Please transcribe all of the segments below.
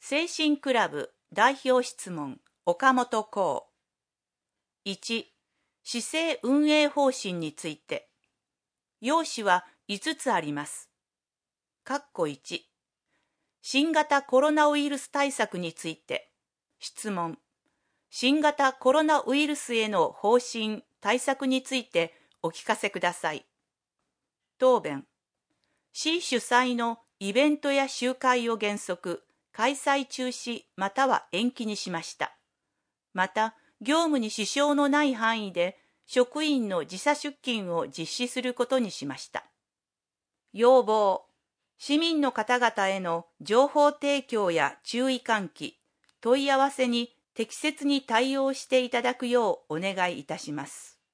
精神クラブ代表質問岡本幸。1、市政運営方針について。要旨は5つあります。1、新型コロナウイルス対策について。質問。新型コロナウイルスへの方針・対策についてお聞かせください。答弁。市主催のイベントや集会を原則、開催中止または延期にしました。また、業務に支障のない範囲で職員の時差出勤を実施することにしました。要望。市民の方々への情報提供や注意喚起、問い合わせに適切に対応していただくようお願いいたします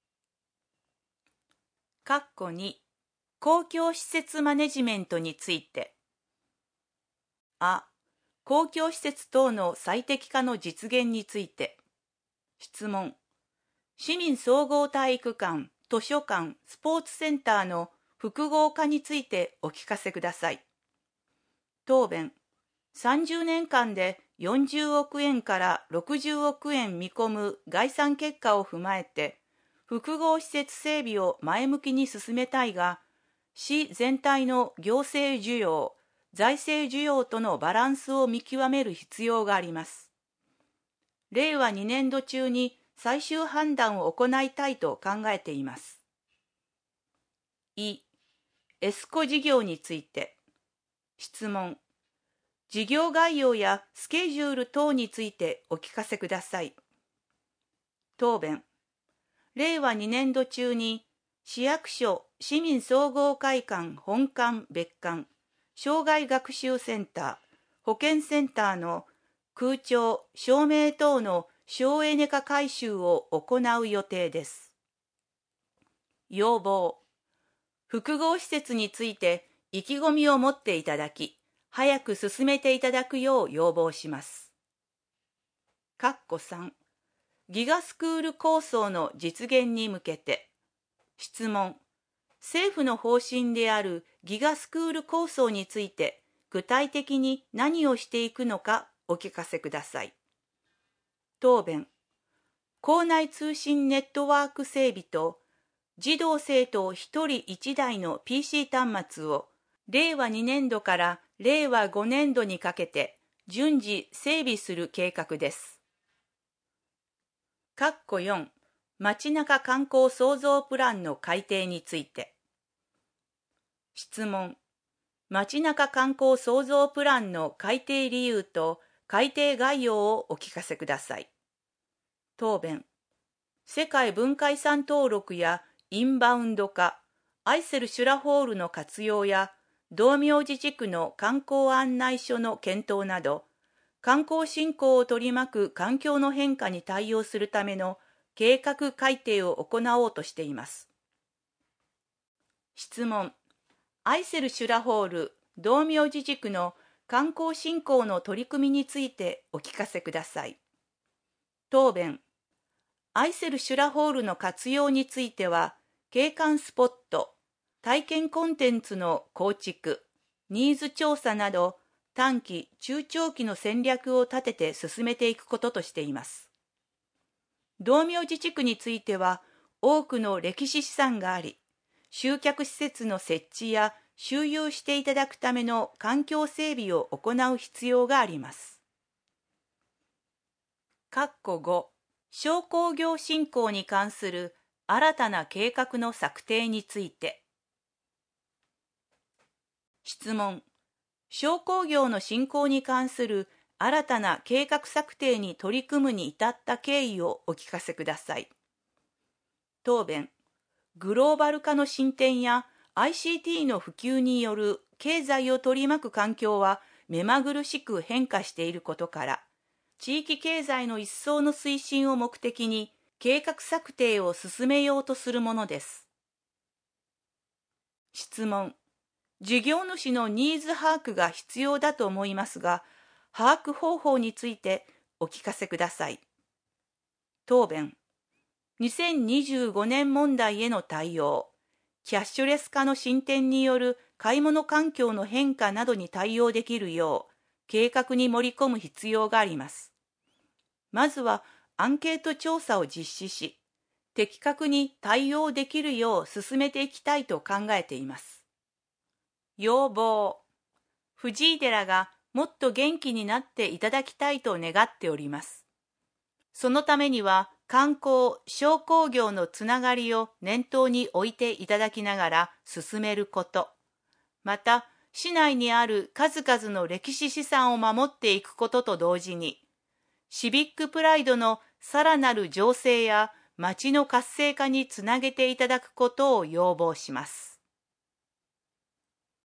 。2、公共施設マネジメントについて。公共施設等の最適化の実現について。質問。市民総合体育館、図書館、スポーツセンターの複合化についてお聞かせください。答弁。30年間で40億円から60億円見込む概算結果を踏まえて、複合施設整備を前向きに進めたいが、市全体の行政需要、財政需要とのバランスを見極める必要があります。令和2年度中に最終判断を行いたいと考えています。エスコ事業について。質問。事業概要やスケジュール等についてお聞かせください。答弁。令和2年度中に市役所、市民総合会館本館別館、障害学習センター、保健センターの空調、照明等の省エネ化改修を行う予定です。要望。複合施設について意気込みを持っていただき、早く進めていただくよう要望します。3、ギガスクール構想の実現に向けて。質問。政府の方針であるギガスクール構想について具体的に何をしていくのかお聞かせください。答弁。校内通信ネットワーク整備と児童生徒1人1台の PC 端末を令和2年度から令和5年度にかけて順次整備する計画です。4、街中観光創造プランの改定について。質問。街中観光創造プランの改定理由と改定概要をお聞かせください。答弁。世界文化遺産登録やインバウンド化、アイセルシュラホールの活用や道明寺地区の観光案内所の検討など、観光振興を取り巻く環境の変化に対応するための計画改定を行おうとしています。質問。アイセルシュラホール、道明寺地区の観光振興の取り組みについてお聞かせください。答弁。アイセルシュラホールの活用については、景観スポット、体験コンテンツの構築、ニーズ調査など短期・中長期の戦略を立てて進めていくこととしています。道明寺地区については多くの歴史資産があり、集客施設の設置や周遊していただくための環境整備を行う必要があります。5、商工業振興に関する新たな計画の策定について。質問。商工業の振興に関する新たな計画策定に取り組むに至った経緯をお聞かせください。答弁。グローバル化の進展や ICT の普及による経済を取り巻く環境は目まぐるしく変化していることから、地域経済の一層の推進を目的に計画策定を進めようとするものです。質問。事業主のニーズ把握が必要だと思いますが、把握方法についてお聞かせください。答弁。2025年問題への対応、キャッシュレス化の進展による買い物環境の変化などに対応できるよう、 計画に盛り込む必要があります。まずはアンケート調査を実施し、的確に対応できるよう進めていきたいと考えています。要望。藤井寺がもっと元気になっていただきたいと願っております。そのためには観光・商工業のつながりを念頭に置いていただきながら進めること、また市内にある数々の歴史資産を守っていくことと同時に、シビックプライドのさらなる醸成や町の活性化につなげていただくことを要望します。